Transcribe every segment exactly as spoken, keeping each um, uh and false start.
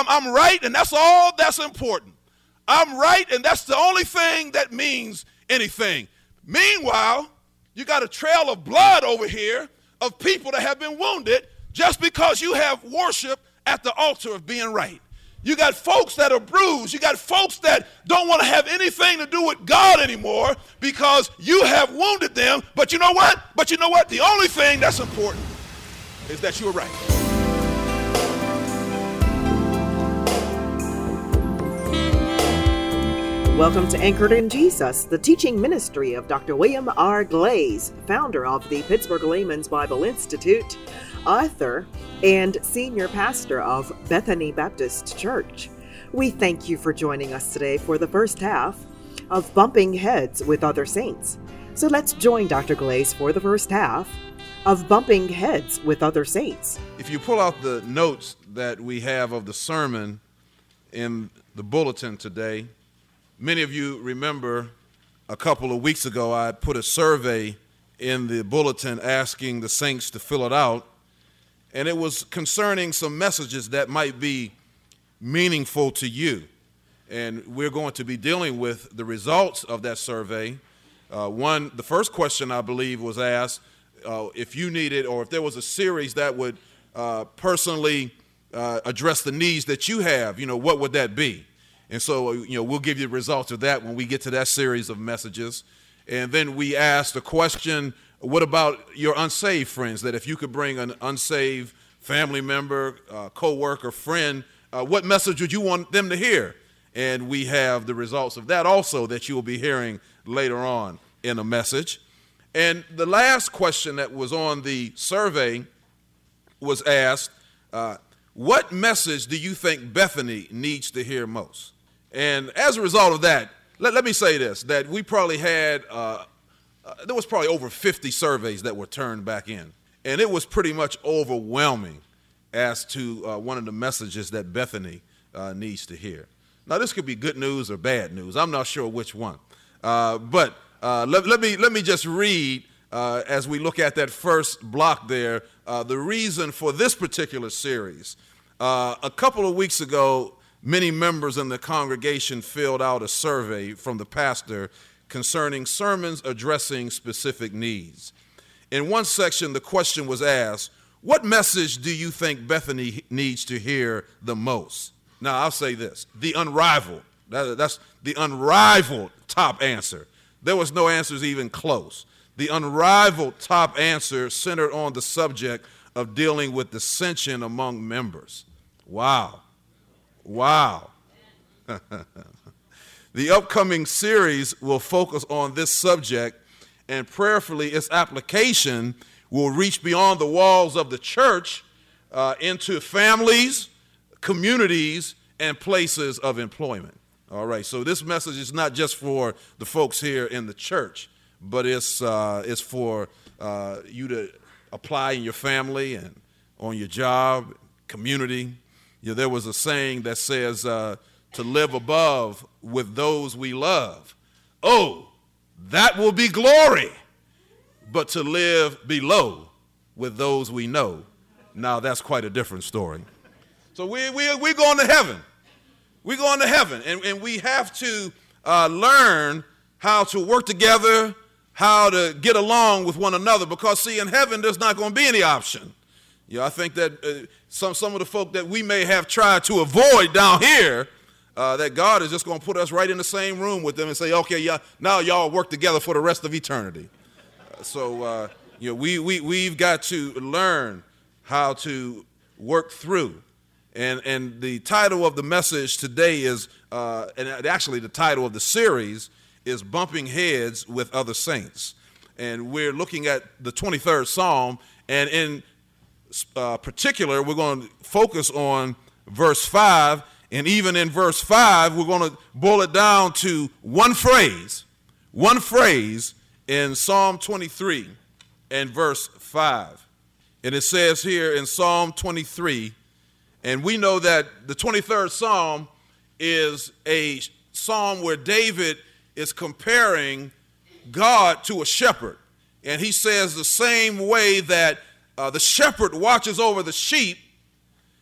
I'm, I'm right, and that's all that's important. I'm right, and that's the only thing that means anything. Meanwhile, you got a trail of blood over here of people that have been wounded just because you have worship at the altar of being right. You got folks that are bruised. You got folks that don't want to have anything to do with God anymore because you have wounded them. But you know what? But you know what? The only thing that's important is that you're right. Welcome to Anchored in Jesus, the teaching ministry of Doctor William R. Glaze, founder of the Pittsburgh Layman's Bible Institute, author, and senior pastor of Bethany Baptist Church. We thank you for joining us today for the first half of Bumping Heads with Other Saints. So let's join Doctor Glaze for the first half of Bumping Heads with Other Saints. If you pull out the notes that we have of the sermon in the bulletin today, many of you remember a couple of weeks ago I put a survey in the bulletin asking the saints to fill it out, and it was concerning some messages that might be meaningful to you. And we're going to be dealing with the results of that survey. Uh, one, the first question I believe was asked uh, if you needed, or if there was a series that would uh, personally uh, address the needs that you have, you know, what would that be? And so, you know, we'll give you the results of that when we get to that series of messages. And then we asked the question, what about your unsaved friends? That if you could bring an unsaved family member, uh, co-worker, friend, uh, what message would you want them to hear? And we have the results of that also that you will be hearing later on in a message. And the last question that was on the survey was asked, uh, what message do you think Bethany needs to hear most? And as a result of that, let, let me say this, that we probably had, uh, uh, there was probably over fifty surveys that were turned back in. And it was pretty much overwhelming as to uh, one of the messages that Bethany uh, needs to hear. Now, this could be good news or bad news. I'm not sure which one. Uh, but uh, let, let, me, let me just read, uh, as we look at that first block there, uh, the reason for this particular series. Uh, a couple of weeks ago, many members in the congregation filled out a survey from the pastor concerning sermons addressing specific needs. In one section, the question was asked, what message do you think Bethany needs to hear the most? Now, I'll say this, the unrivaled, that, that's the unrivaled top answer. There was no answers even close. The unrivaled top answer centered on the subject of dealing with dissension among members. Wow. Wow. The upcoming series will focus on this subject, and prayerfully its application will reach beyond the walls of the church uh, into families, communities, and places of employment. All right, so this message is not just for the folks here in the church, but it's, uh, it's for uh, you to apply in your family and on your job, community. You know, there was a saying that says uh, to live above with those we love. Oh, that will be glory. But to live below with those we know, now that's quite a different story. So we, we, we're going to heaven. We're going to heaven. And, and we have to uh, learn how to work together, how to get along with one another. Because, see, in heaven, there's not going to be any option. You know, I think that uh, some, some of the folk that we may have tried to avoid down here, uh, that God is just going to put us right in the same room with them and say, okay, yeah, now y'all work together for the rest of eternity. Uh, so, uh, you know, we, we, we've got to learn how to work through. And, and the title of the message today is, uh, and actually the title of the series is Bumping Heads with Other Saints. And we're looking at the twenty-third Psalm, and in Uh, particular, we're going to focus on verse five, and even in verse five, we're going to boil it down to one phrase, one phrase in Psalm twenty-three and verse five. And it says here in Psalm twenty-three, and we know that the twenty-third Psalm is a psalm where David is comparing God to a shepherd. And he says the same way that Uh, the shepherd watches over the sheep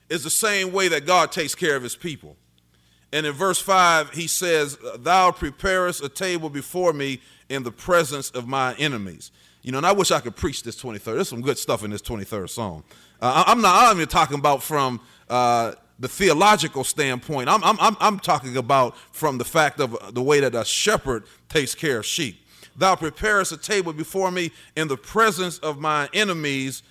is the same way that God takes care of his people. And in verse five, he says, thou preparest a table before me in the presence of my enemies. You know, and I wish I could preach this twenty-third. There's some good stuff in this twenty-third Psalm. Uh, I'm not I'm even talking about from uh, the theological standpoint. I'm, I'm, I'm, I'm talking about from the fact of the way that a shepherd takes care of sheep. Thou preparest a table before me in the presence of my enemies.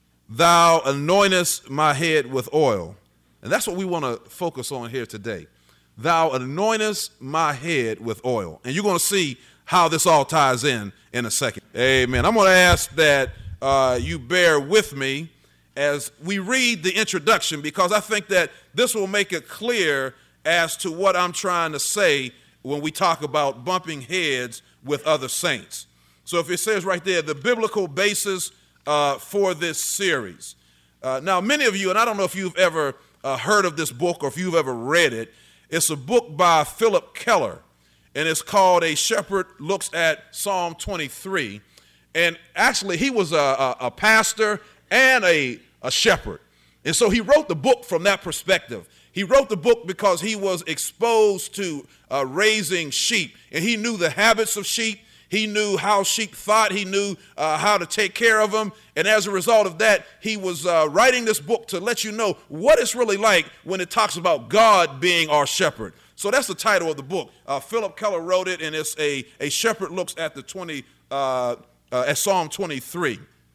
Thou anointest my head with oil. And that's what we want to focus on here today. Thou anointest my head with oil. And you're going to see how this all ties in in a second. Amen. I'm going to ask that uh, you bear with me as we read the introduction, because I think that this will make it clear as to what I'm trying to say when we talk about bumping heads with other saints. So if it says right there, the biblical basis uh, for this series. Uh, now, many of you, and I don't know if you've ever uh, heard of this book or if you've ever read it, it's a book by Philip Keller, and it's called A Shepherd Looks at Psalm twenty-three. And actually, he was a, a, a pastor and a, a shepherd. And so he wrote the book from that perspective. He wrote the book because he was exposed to uh, raising sheep, and he knew the habits of sheep. He knew how sheep thought. He knew uh, how to take care of them. And as a result of that, he was uh, writing this book to let you know what it's really like when it talks about God being our shepherd. So that's the title of the book. Uh, Philip Keller wrote it, and it's a, a shepherd looks at the twenty uh, uh, at Psalm twenty-three.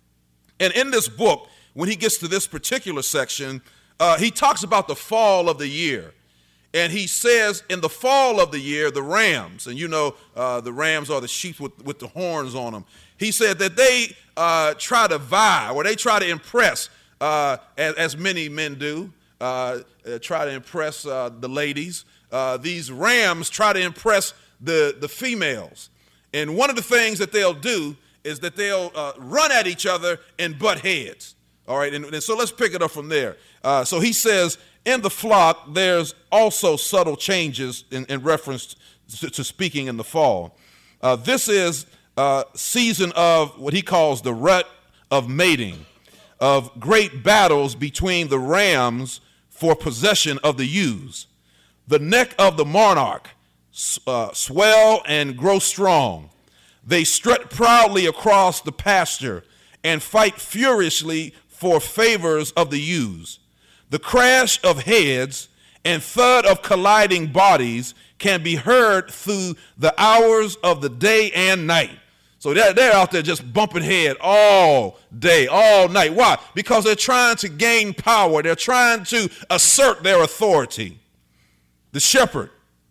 And in this book, when he gets to this particular section, uh, he talks about the fall of the year. And he says in the fall of the year, the rams, and you know uh, the rams are the sheep with, with the horns on them. He said that they uh, try to vie, or they try to impress, uh, as, as many men do, uh, uh, try to impress uh, the ladies. Uh, these rams try to impress the, the females. And one of the things that they'll do is that they'll uh, run at each other and butt heads. All right, and, and so let's pick it up from there. Uh, so he says, in the flock, there's also subtle changes in, in reference to, to speaking in the fall. Uh, this is a season of what he calls the rut of mating, of great battles between the rams for possession of the ewes. The neck of the monarch uh, swell and grow strong. They strut proudly across the pasture and fight furiously for favors of the ewes. The crash of heads and thud of colliding bodies can be heard through the hours of the day and night. So they're, they're out there just bumping head all day, all night. Why? Because they're trying to gain power. They're trying to assert their authority. The shepherd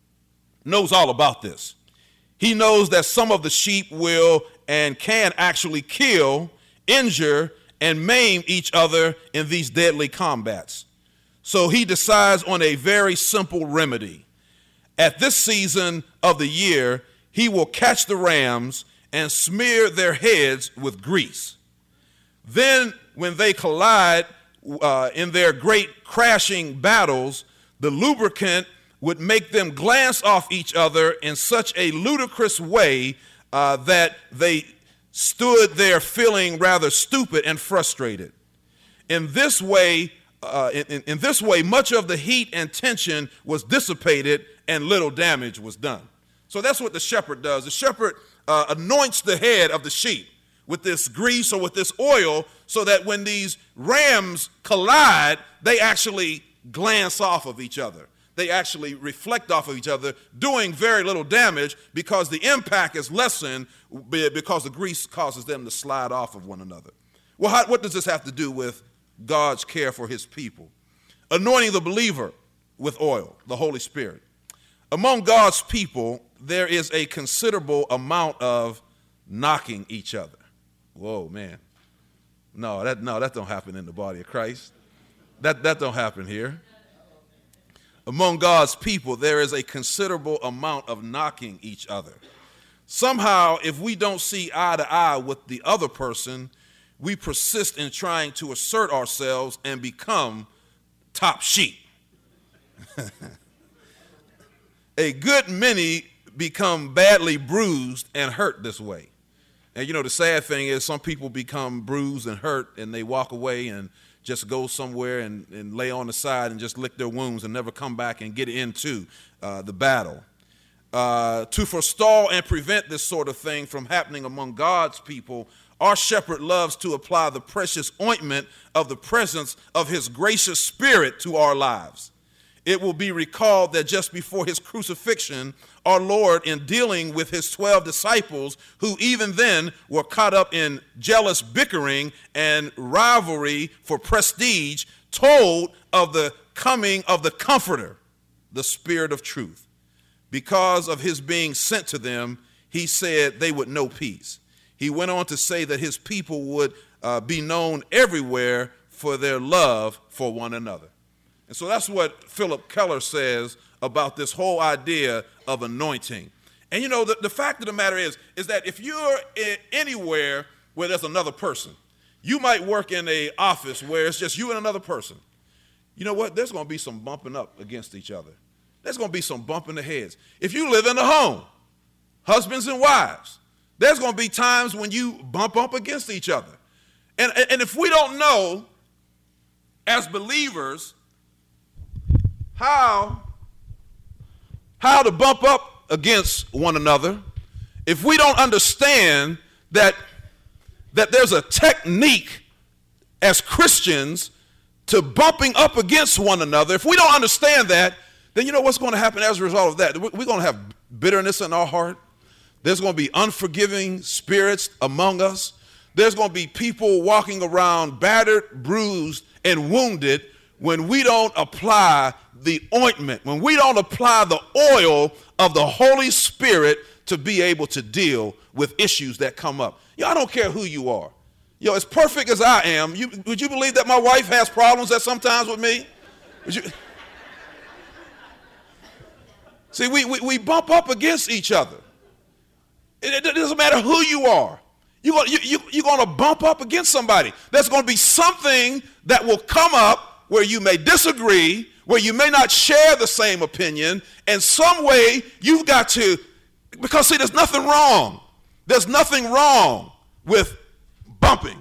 knows all about this. He knows that some of the sheep will and can actually kill, injure, and maim each other in these deadly combats. So he decides on a very simple remedy. At this season of the year, he will catch the rams and smear their heads with grease. Then, when they collide uh, in their great crashing battles, the lubricant would make them glance off each other in such a ludicrous way uh, that they stood there feeling rather stupid and frustrated. In this way, uh, in, in this way, much of the heat and tension was dissipated and little damage was done. So that's what the shepherd does. The shepherd uh, anoints the head of the sheep with this grease or with this oil so that when these rams collide, they actually glance off of each other. They actually reflect off of each other, doing very little damage because the impact is lessened because the grease causes them to slide off of one another. Well, how, what does this have to do with God's care for his people? Anointing the believer with oil, the Holy Spirit. Among God's people, there is a considerable amount of knocking each other. Whoa, man. No, that no, that don't happen in the body of Christ. That that don't happen here. Among God's people, there is a considerable amount of knocking each other. Somehow, if we don't see eye to eye with the other person, we persist in trying to assert ourselves and become top sheep. A good many become badly bruised and hurt this way. And you know, the sad thing is some people become bruised and hurt and they walk away and just go somewhere and, and lay on the side and just lick their wounds and never come back and get into uh, the battle. Uh, to forestall and prevent this sort of thing from happening among God's people, our shepherd loves to apply the precious ointment of the presence of his gracious spirit to our lives. It will be recalled that just before his crucifixion, our Lord, in dealing with his twelve disciples, who even then were caught up in jealous bickering and rivalry for prestige, told of the coming of the Comforter, the Spirit of truth. Because of his being sent to them, he said they would know peace. He went on to say that his people would uh, be known everywhere for their love for one another. And so that's what Philip Keller says about this whole idea of anointing. And you know, the, the fact of the matter is, is that if you're anywhere where there's another person, you might work in an office where it's just you and another person. You know what? There's going to be some bumping up against each other. There's going to be some bumping the heads. If you live in a home, husbands and wives, there's going to be times when you bump up against each other. And, and if we don't know, as believers, how, how to bump up against one another, if we don't understand that, that there's a technique as Christians to bumping up against one another, if we don't understand that, then you know what's going to happen as a result of that? We're going to have bitterness in our heart. There's going to be unforgiving spirits among us. There's going to be people walking around battered, bruised, and wounded when we don't apply the ointment, when we don't apply the oil of the Holy Spirit to be able to deal with issues that come up. Yo, I don't care who you are. Yo, as perfect as I am, you, would you believe that my wife has problems that sometimes with me? Would you? See, we, we, we bump up against each other. It, it doesn't matter who you are. You're going you, you, you're going to bump up against somebody. There's going to be something that will come up where you may disagree, where you may not share the same opinion, and some way you've got to, because see, there's nothing wrong. There's nothing wrong with bumping.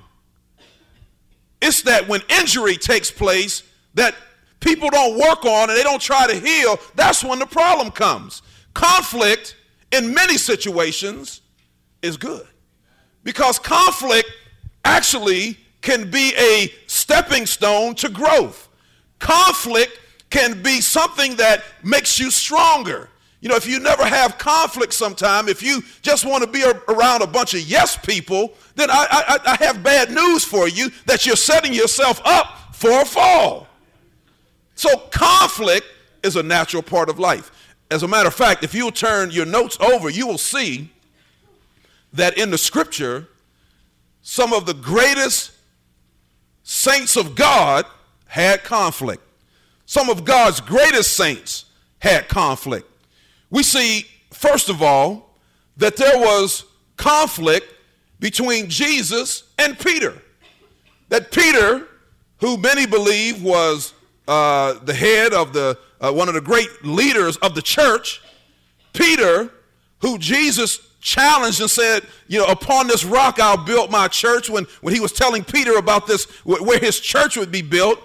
It's that when injury takes place that people don't work on and they don't try to heal, that's when the problem comes. Conflict in many situations is good, because conflict actually can be a stepping stone to growth. Conflict can be something that makes you stronger. You know, if you never have conflict sometime, if you just want to be a, around a bunch of yes people, then I, I, I have bad news for you, that you're setting yourself up for a fall. So conflict is a natural part of life. As a matter of fact, if you'll turn your notes over, you will see that in the scripture, some of the greatest saints of God had conflict. Some of God's greatest saints had conflict. We see, first of all, that there was conflict between Jesus and Peter. That Peter, who many believe was uh, the head of the, uh, one of the great leaders of the church, Peter, who Jesus challenged and said, you know, upon this rock I'll build my church, when, when he was telling Peter about this, where his church would be built.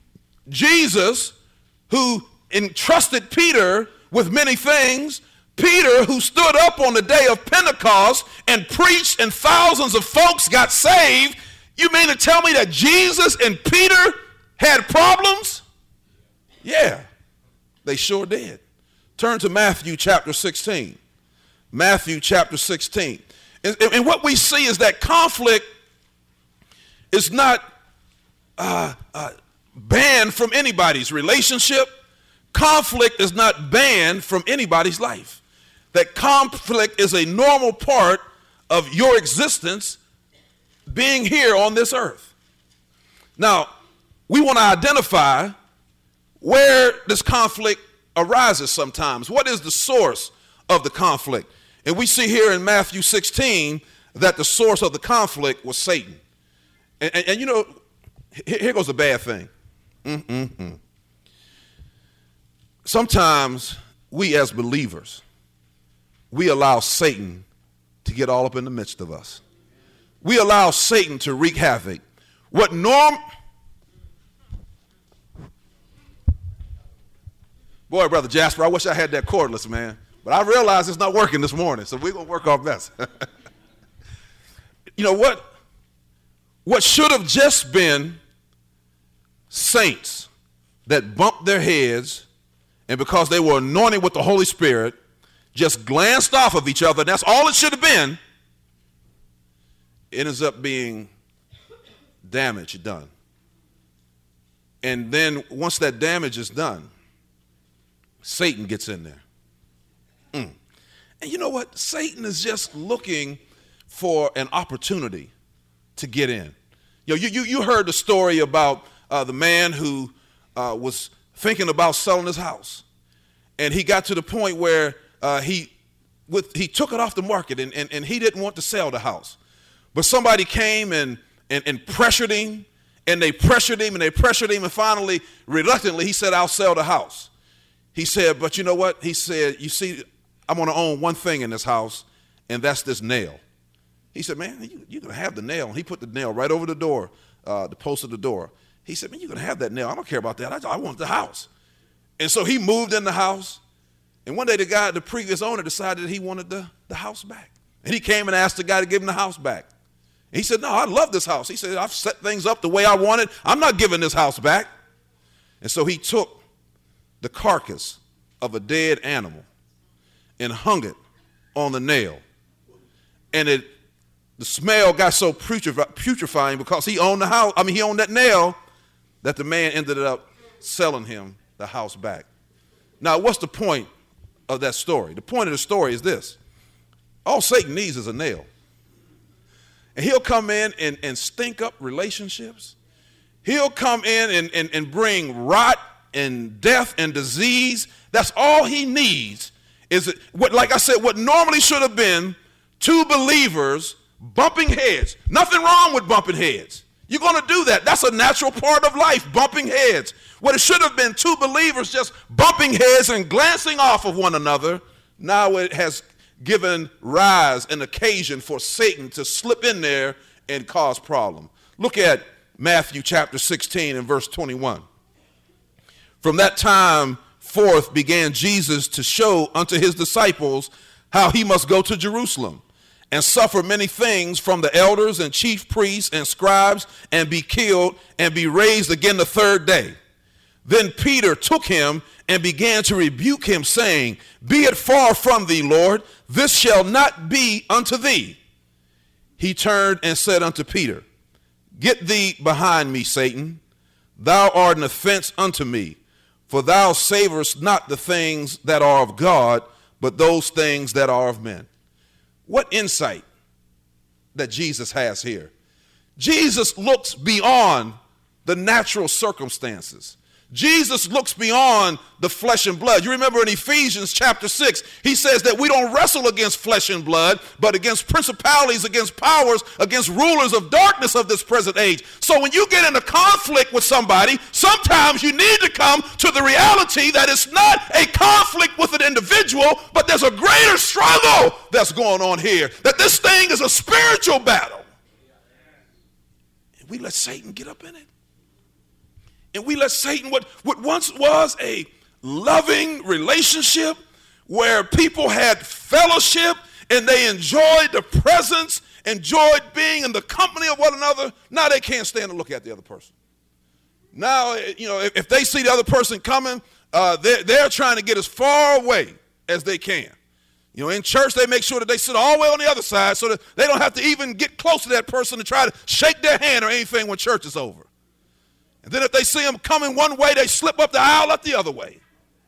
Jesus, who entrusted Peter with many things, Peter, who stood up on the day of Pentecost and preached and thousands of folks got saved. You mean to tell me that Jesus and Peter had problems? Yeah, they sure did. Turn to Matthew chapter sixteen. Matthew chapter sixteen. And, and what we see is that conflict is not uh, uh, banned from anybody's relationship. Conflict is not banned from anybody's life. That conflict is a normal part of your existence being here on this earth. Now, we want to identify where this conflict arises sometimes. What is the source of the conflict? And we see here in Matthew sixteen that the source of the conflict was Satan. And, and, and you know, here, here goes the bad thing. Mm-mm-mm. Sometimes we as believers, we allow Satan to get all up in the midst of us. We allow Satan to wreak havoc. What norm, Boy, Brother Jasper, I wish I had that cordless, man. But I realize it's not working this morning, so we're going to work our best. You know what? What should have just been saints that bumped their heads, and because they were anointed with the Holy Spirit, just glanced off of each other, and that's all it should have been, it ends up being damage done. And then once that damage is done, Satan gets in there. Mm. And you know what? Satan is just looking for an opportunity to get in. You know, you, you, you heard the story about uh, the man who uh, was thinking about selling his house. And he got to the point where uh, he with, he took it off the market, and, and, and he didn't want to sell the house. But somebody came and, and, and pressured him, and they pressured him, and they pressured him, and finally, reluctantly, he said, I'll sell the house. He said, but you know what? He said, you see, I'm going to own one thing in this house, and that's this nail. He said, man, you, you're going to have the nail. And he put the nail right over the door, uh, the post of the door. He said, man, you're going to have that nail. I don't care about that. I, I want the house. And so he moved in the house. And one day the guy, the previous owner, decided that he wanted the, the house back. And he came and asked the guy to give him the house back. And he said, no, I love this house. He said, I've set things up the way I wanted. I'm not giving this house back. And so he took the carcass of a dead animal and hung it on the nail. And it, the smell got so putrefying because he owned the house, I mean, he owned that nail, that the man ended up selling him the house back. Now, what's the point of that story? The point of the story is this. All Satan needs is a nail. And he'll come in and, and stink up relationships. He'll come in and, and, and bring rot and death and disease. That's all he needs. Is it, what, like I said, what normally should have been two believers bumping heads. Nothing wrong with bumping heads. You're going to do that. That's a natural part of life, bumping heads. What it should have been two believers just bumping heads and glancing off of one another, now it has given rise an occasion for Satan to slip in there and cause problem. Look at Matthew chapter sixteen and verse twenty-one. From that time forth began Jesus to show unto his disciples how he must go to Jerusalem and suffer many things from the elders and chief priests and scribes, and be killed and be raised again the third day. Then Peter took him and began to rebuke him, saying, Be it far from thee, Lord, this shall not be unto thee. He turned and said unto Peter, Get thee behind me, Satan. Thou art an offense unto me, for thou savorest not the things that are of God, but those things that are of men. What insight that Jesus has here. Jesus looks beyond the natural circumstances. Jesus looks beyond the flesh and blood. You remember in Ephesians chapter six, he says that we don't wrestle against flesh and blood, but against principalities, against powers, against rulers of darkness of this present age. So when you get in a conflict with somebody, sometimes you need to come to the reality that it's not a conflict with an individual, but there's a greater struggle that's going on here, that this thing is a spiritual battle. And we let Satan get up in it. And we let Satan, what, what once was a loving relationship where people had fellowship and they enjoyed the presence, enjoyed being in the company of one another, now they can't stand to look at the other person. Now, you know, if, if they see the other person coming, uh, they're, they're trying to get as far away as they can. You know, in church, they make sure that they sit all the way on the other side so that they don't have to even get close to that person to try to shake their hand or anything when church is over. And then if they see them coming one way, they slip up the aisle up the other way.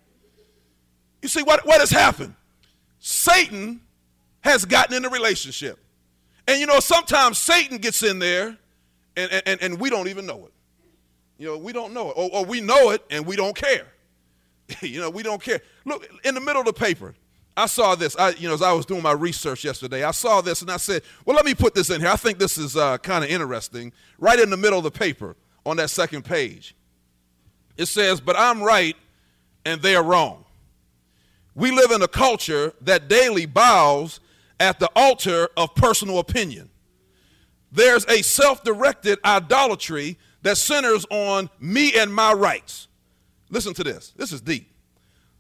You see, what, what has happened? Satan has gotten in a relationship. And, you know, sometimes Satan gets in there and, and, and we don't even know it. You know, we don't know it. Or, or we know it and we don't care. You know, we don't care. Look, in the middle of the paper, I saw this. I, you know, as I was doing my research yesterday, I saw this and I said, well, let me put this in here. I think this is uh, kind of interesting. Right in the middle of the paper, on that second page, it says, but I'm right and they're wrong. We live in a culture that daily bows at the altar of personal opinion. There's a self-directed idolatry that centers on me and my rights. Listen to this. This is deep.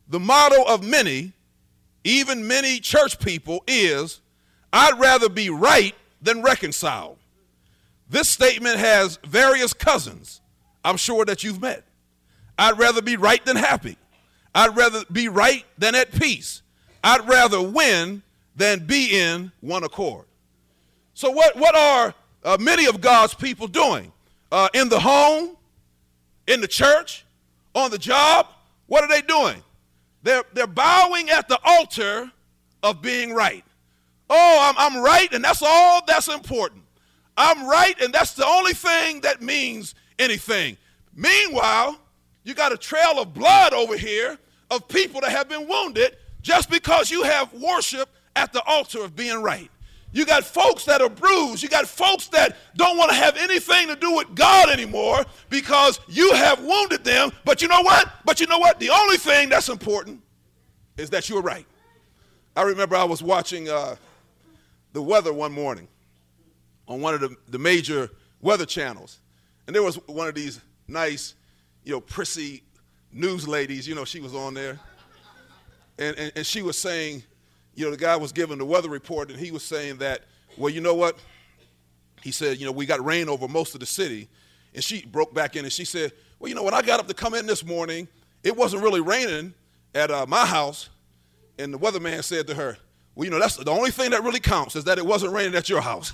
the motto of many, even many church people, is, I'd rather be right than reconciled. This statement has various cousins I'm sure that you've met. I'd rather be right than happy. I'd rather be right than at peace. I'd rather win than be in one accord. So what, what are uh, many of God's people doing? Uh, in the home, in the church, on the job, what are they doing? They're, they're bowing at the altar of being right. Oh, I'm, I'm right, and that's all that's important. I'm right, and that's the only thing that means anything. Meanwhile, you got a trail of blood over here of people that have been wounded just because you have worship at the altar of being right. You got folks that are bruised. You got folks that don't want to have anything to do with God anymore because you have wounded them. But you know what? But you know what? The only thing that's important is that you're right. I remember I was watching uh, the weather one morning on one of the, the major weather channels. And there was one of these nice, you know, prissy news ladies. You know, she was on there. And, and, and she was saying, you know, the guy was giving the weather report, and he was saying that, well, you know what? He said, you know, we got rain over most of the city. And she broke back in, and she said, well, you know, when I got up to come in this morning, it wasn't really raining at uh, my house. And the weatherman said to her, well, you know, that's the only thing that really counts is that it wasn't raining at your house.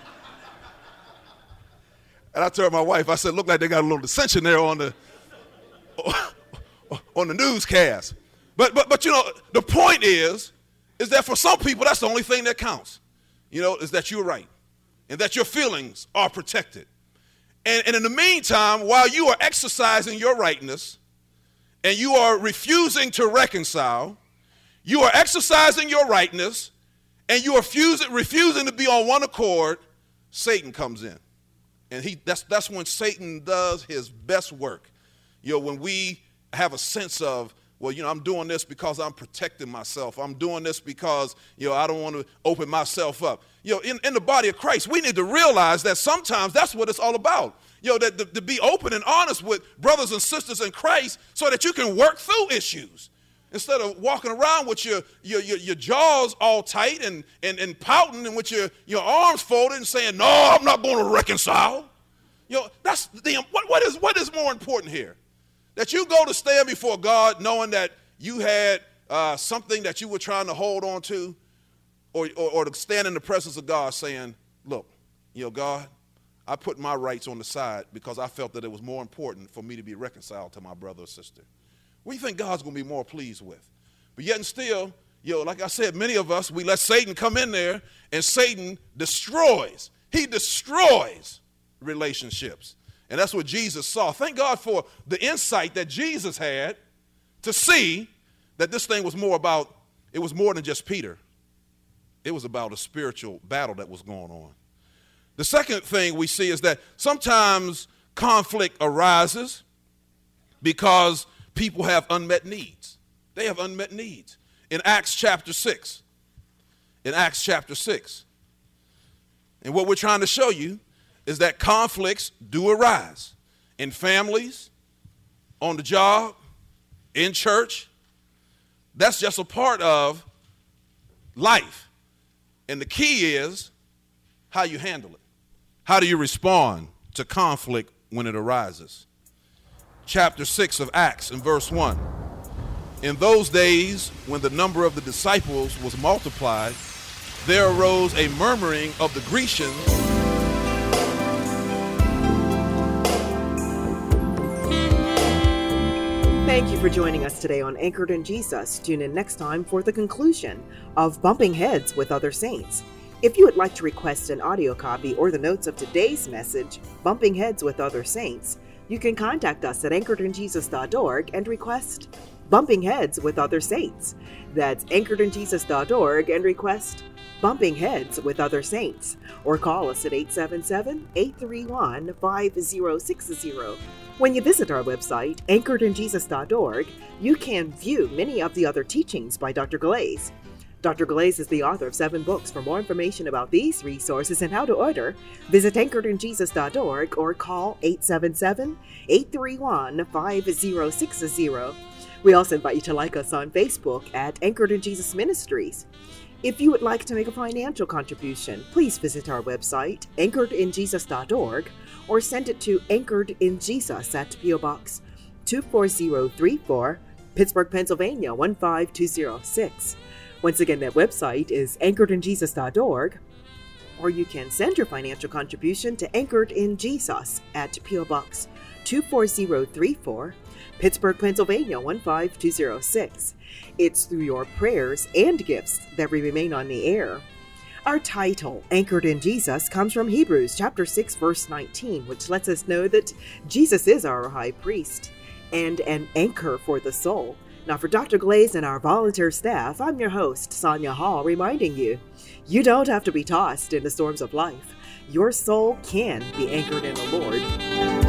And I told my wife, I said, look like they got a little dissension there on the on the newscast. But, but, but you know, the point is, is that for some people, that's the only thing that counts, you know, is that you're right and that your feelings are protected. And, and in the meantime, while you are exercising your rightness and you are refusing to reconcile, you are exercising your rightness and you are refusing, refusing to be on one accord, Satan comes in. And he that's, that's when Satan does his best work. You know, when we have a sense of, well, you know, I'm doing this because I'm protecting myself. I'm doing this because, you know, I don't want to open myself up. You know, in, in the body of Christ, we need to realize that sometimes that's what it's all about. You know, that to, to be open and honest with brothers and sisters in Christ so that you can work through issues. Instead of walking around with your your, your, your jaws all tight and, and, and pouting and with your, your arms folded and saying, no, I'm not going to reconcile. You know, that's the, what, what is what is more important here? That you go to stand before God knowing that you had uh, something that you were trying to hold on to, or, or, or to stand in the presence of God saying, look, you know, God, I put my rights on the side because I felt that it was more important for me to be reconciled to my brother or sister. What do you think God's going to be more pleased with? But yet and still, you know, like I said, many of us, we let Satan come in there, and Satan destroys. He destroys relationships. And that's what Jesus saw. Thank God for the insight that Jesus had to see that this thing was more about, it was more than just Peter. It was about a spiritual battle that was going on. The second thing we see is that sometimes conflict arises because people have unmet needs. They have unmet needs. In Acts chapter six, in Acts chapter six, and what we're trying to show you is that conflicts do arise in families, on the job, in church. That's just a part of life. And the key is how you handle it. How do you respond to conflict when it arises? Chapter six of Acts and verse one. In those days, when the number of the disciples was multiplied, there arose a murmuring of the Grecians Thank you for joining us today on Anchored in Jesus. Tune in next time for the conclusion of Bumping Heads with Other Saints. If you would like to request an audio copy or the notes of today's message, Bumping Heads with Other Saints, you can contact us at anchored in jesus dot org and request Bumping Heads with Other Saints. That's anchored in jesus dot org and request Bumping Heads with Other Saints. Or call us at eight seven seven, eight three one, five zero six zero. When you visit our website, anchored in jesus dot org, you can view many of the other teachings by Doctor Glaze. Doctor Glaze is the author of seven books. For more information about these resources and how to order, visit anchored in jesus dot org or call eight seven seven, eight three one, five zero six zero. We also invite you to like us on Facebook at Anchored in Jesus Ministries. If you would like to make a financial contribution, please visit our website, anchored in jesus dot org, or send it to Anchored in Jesus at P O Box two four zero three four, Pittsburgh, Pennsylvania one five two zero six. Once again, that website is anchored in jesus dot org, or you can send your financial contribution to Anchored in Jesus at P O Box two four zero three four, Pittsburgh, Pennsylvania one five two zero six. It's through your prayers and gifts that we remain on the air. Our title, Anchored in Jesus, comes from Hebrews chapter six, verse nineteen, which lets us know that Jesus is our high priest and an anchor for the soul. Now, for Doctor Glaze and our volunteer staff, I'm your host, Sonia Hall, reminding you, you don't have to be tossed in the storms of life. Your soul can be anchored in the Lord.